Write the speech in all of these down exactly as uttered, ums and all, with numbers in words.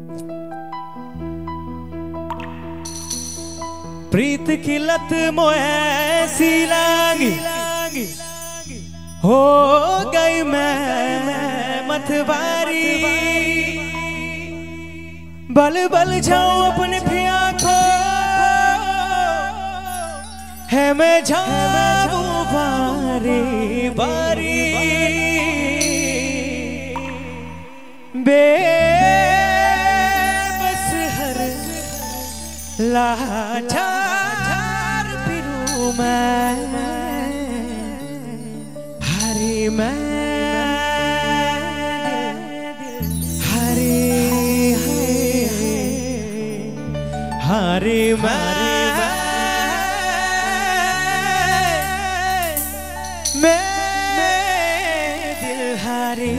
प्रीत की लत मोह ऐसी लागी, हो गई मैं मतवारी। बल बल जाऊं अपने पिया को, है मैं जाऊं बारी बारी। बेबस हर लाचार फिरूं मैं, हरी मैं हरी हरी मैं मैं दिल हरी।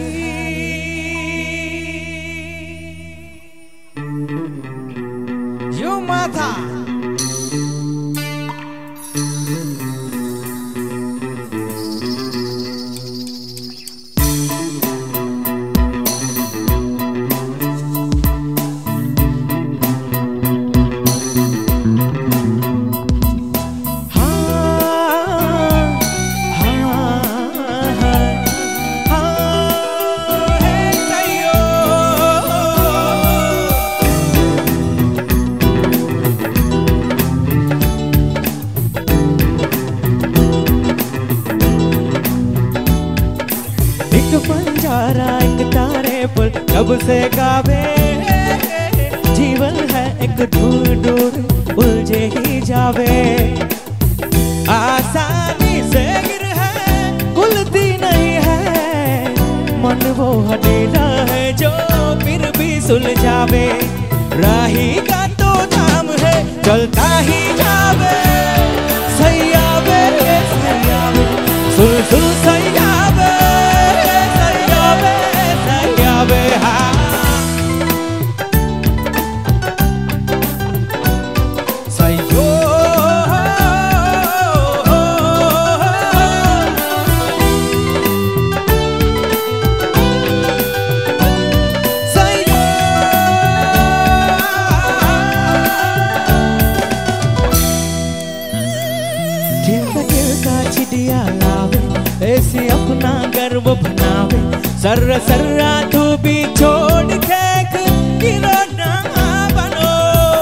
You mata पंजारा एक तारे पर कब से गावे, जीवन है एक दूर दूर उलझे ही जावे। आसानी से गिर है खुलती नहीं है, मन वो हटेला है जो फिर भी सुलझावे। राही का तो नाम है चलता ही जावे, सैयावे सैयावे सुल सुल सैयावे सैयावे सैयावे। हाँ सैयो सैयो खिलता खिलता चिड़िया लावे, ऐसे अपना गर्व बनावे। सर्रा सर्रा तू भी छोड़ के गिरो ना बनो।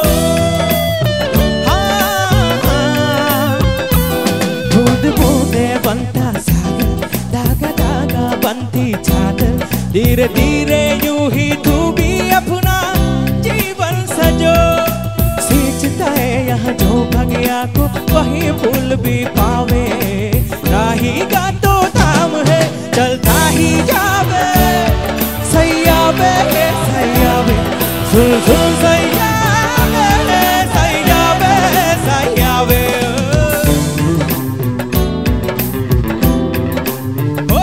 बूंद बूंदे बनता सागर, धागा धागा बनती चादर। धीरे धीरे यूं ही तू भी अपना जीवन सजो। सींचता है यहाँ जो भगिया को वही फूल भी पावे। राही का तो नाम है चलता ही जावे, सैयावे सैयावे सुन सुन सैयावे सैयावे सैयावे। ओ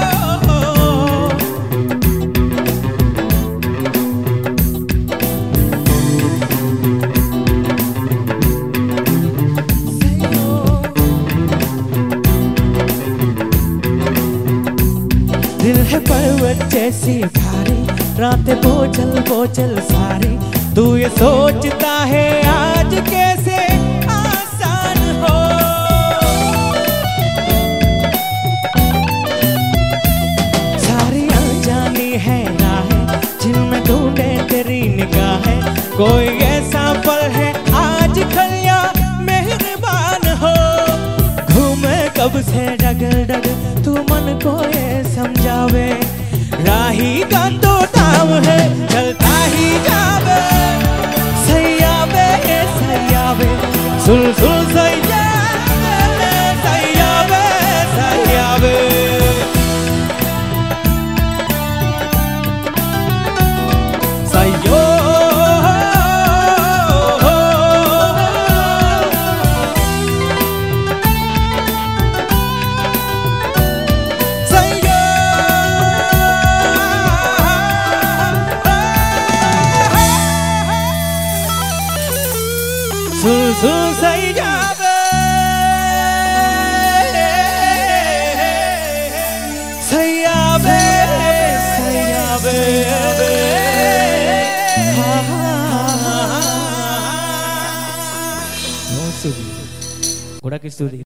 दिल है पर्वत जैसी भारी, रातें बोझल बोझल सारी। तू ये सोचता है आज कैसे आसान हो। सारी अनजानी है राहें जिनमें ढूंढे तेरी निगाहें। कोई ऐसा पल है आज खलिया मेहरबान हो। घूमे कब से डगर डगर तू मन को ये समझावे। राही का तो नाम है चलता ही जावे, सैयावे सैयावे सुल सुल सैयावे सैयावे सैयावे। सैयो सुन सुन सैयावे सैयावे सैयावे। स्तुति घोड़ा की स्तुति।